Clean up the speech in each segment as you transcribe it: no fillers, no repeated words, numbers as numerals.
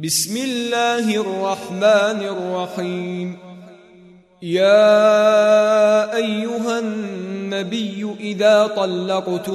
بسم الله الرحمن الرحيم. يا أيها النبي إذا طلقتم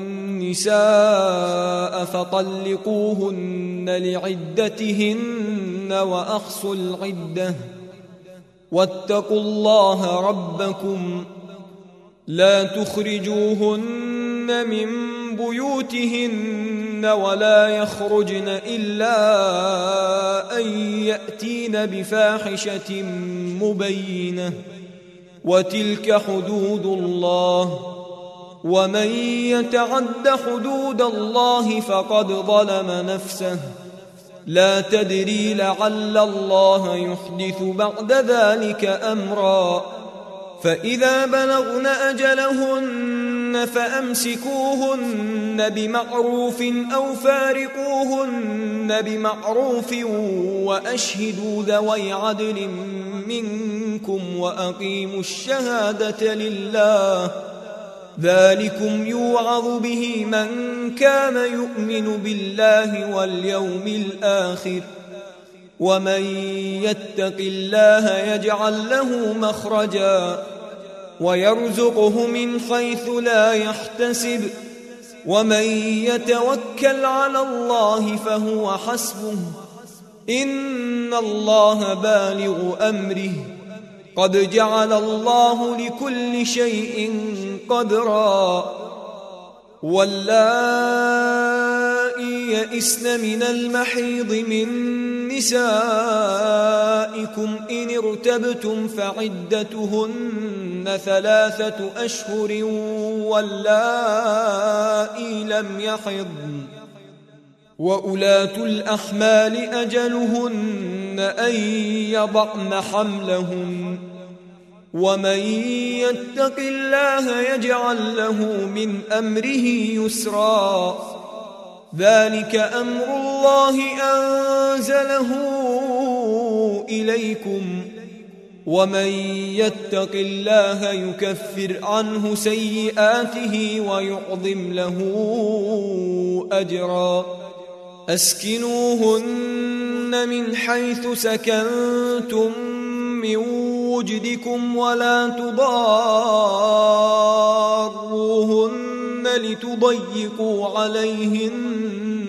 النساء فطلقوهن لعدتهن وأحصوا العدة واتقوا الله ربكم لا تخرجوهن من بيوتهن ولا يخرجن إلا أن يأتين بفاحشة مبينة وتلك حدود الله ومن يتعد حدود الله فقد ظلم نفسه لا تدري لعل الله يحدث بعد ذلك أمرا فإذا بلغن أجلهن فأمسكوهن بمعروف أو فارقوهن بمعروف وأشهدوا ذوي عدل منكم وأقيموا الشهادة لله ذلكم يوعظ به من كان يؤمن بالله واليوم الآخر ومن يتق الله يجعل له مخرجا ويرزقه من حيث لا يحتسب ومن يتوكل على الله فهو حسبه إن الله بالغ أمره قد جعل الله لكل شيء قدرا واللائي يئسن من المحيض من نسائكم إن ارتبتم فعدتهن 3 أشهر واللائي لم يحضن وأولاة الأحمال أجلهن أن يضعن حملهن ومن يتق الله يجعل له من أمره يسرا ذلك أمر الله أنزله إليكم ومن يتق الله يكفر عنه سيئاته ويعظم له أجرا أسكنوهن من حيث سكنتم من وجدكم ولا تضاروهن لتضيقوا عليهن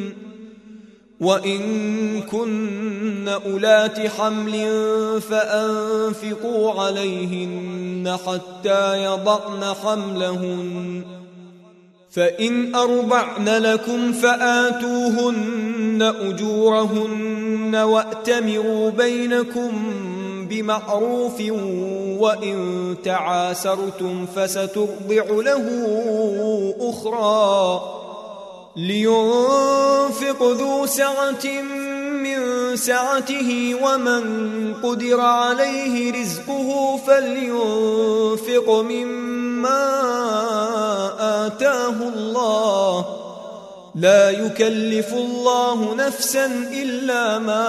وإن كن أولات حمل فأنفقوا عليهن حتى يضعن حملهن فإن أرضعن لكم فآتوهن أجورهن وأتمروا بينكم بمعروف وإن تعاسرتم فسترضع له أخرى لينفق ذو سعة من سعته ومن قدر عليه رزقه فلينفق مما آتاه الله لا يكلف الله نفسا إلا ما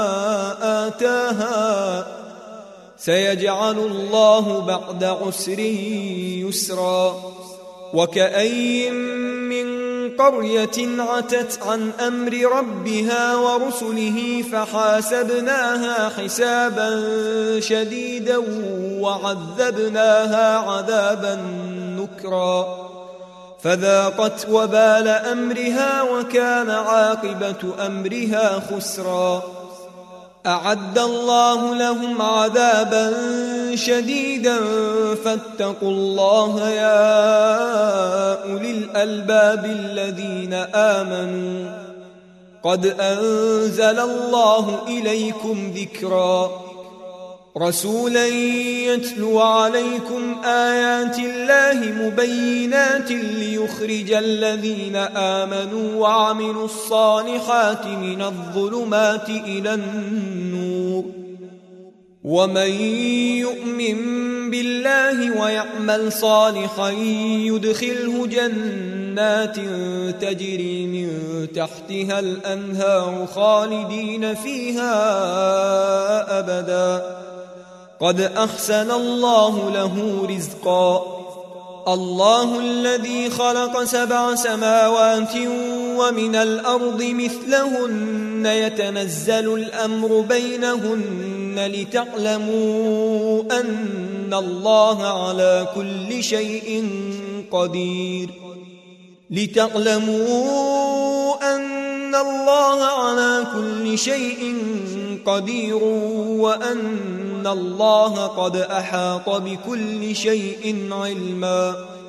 آتاها سيجعل الله بعد عسر يسرا وكأي من قرية عتت عن أمر ربها ورسله فحاسبناها حسابا شديدا وعذبناها عذابا نكرا فذاقت وبال أمرها وكان عاقبة أمرها خسرا أعد الله لهم عذابا شديدا فاتقوا الله يا أولي الألباب الذين آمنوا قد أنزل الله إليكم ذكرا رسولا يتلو عليكم آيات الله مبينات ليخرج الذين آمنوا وعملوا الصالحات من الظلمات إلى النور ومن يؤمن بالله ويعمل صالحا يدخله جنات تجري من تحتها الأنهار خالدين فيها أبدا قد أحسن الله له رزقا الله الذي خلق 7 سماوات ومن الأرض مثلهن يتنزل الأمر بينهن لتعلموا أن الله على كل شيء قدير وأن الله قد أحاط بكل شيء علما